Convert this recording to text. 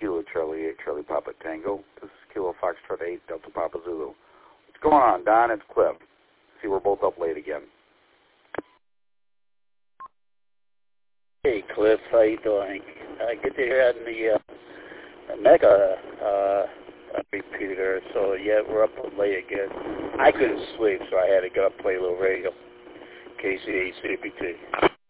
Kilo Charlie 8, Charlie Papa Tango. This is Kilo Foxtrot 8, Delta Papa Zulu. What's going on, Don? It's Cliff. See, we're both up late again. Hey, Cliff, how you doing? Good to hear on the Mega repeater. So, yeah, we're up late again. I couldn't sleep, so I had to get up and play a little radio. KCACPT.